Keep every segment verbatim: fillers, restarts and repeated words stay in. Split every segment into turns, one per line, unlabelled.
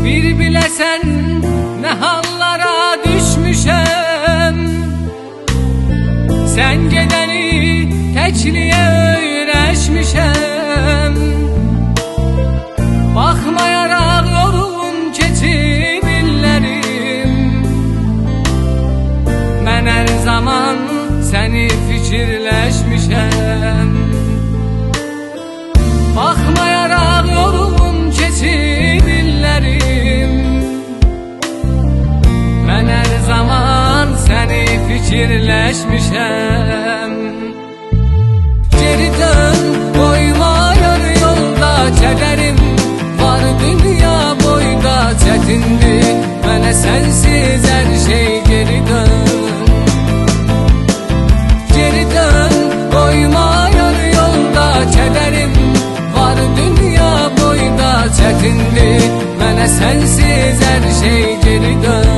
Bir bilesen ne hallara düşmüşem, sen gedeni tekliye öğreşmişem. Bakmayarak yolun keçib illerim, mən her zaman seni fikirleşmişem. Bakmayarak yolun keçib illerim, mən her zaman seni fikirleşmişem. Geri dön, koyma yarı yolda kederim var, dünya boyda çetindir. Mənə sensiz her şey geri dön. Geri dön, koyma yarı yolda kederim var, dünya boyda çetindir. Mənə sensiz her şey geri dön.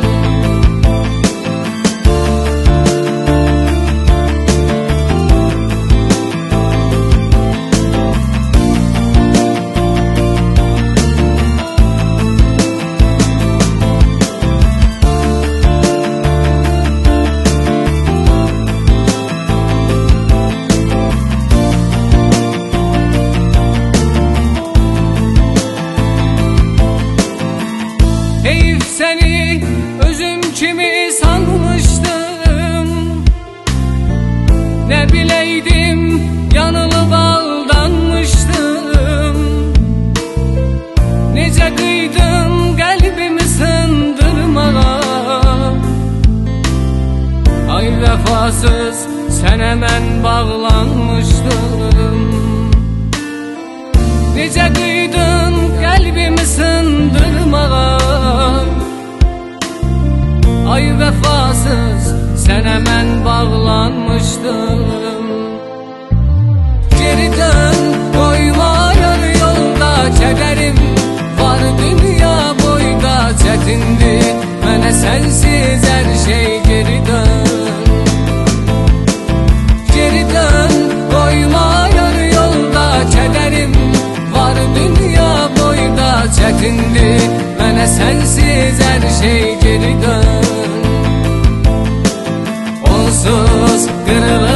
Heyif seni özüm kimi sanmıştım, ne bileydim yanılıp aldanmıştım. Nece kıydım kalbimi sındırmağa, ay vefasız sen hemen bağlanmıştım. Nece kıydın kalbimi sındırmağa, ay vefasız sen hemen bağlanmıştın. Geri dön, koyma yarı yolda kederim var, dünya boyda çetindir. Mənə sensiz her şey geri dön. Geri dön, koyma yarı yolda kederim var, dünya boyda çetindir. Mənə sensiz her şey geri dön. Onsuz kırılır